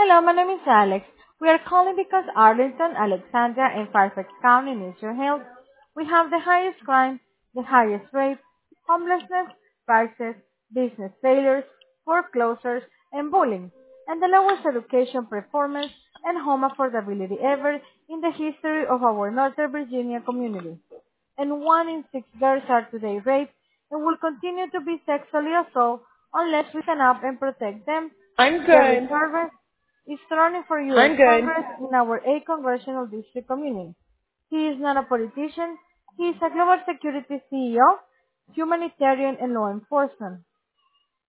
Hello, my name is Alex. We are calling because Arlington, Alexandria, and Fairfax County needs your help. We have the highest crime, the highest rates, homelessness, prices, business failures, foreclosures, and bullying, and the lowest education performance and home affordability ever in the history of our Northern Virginia community. And 1 in 6 girls are today raped and will continue to be sexually assaulted unless we stand up and protect them. I'm Derek good. Harvest is running for U.S. I'm good. Congress in our 8th Congressional District community. He is not a politician. He is a global security CEO, humanitarian, and law enforcement.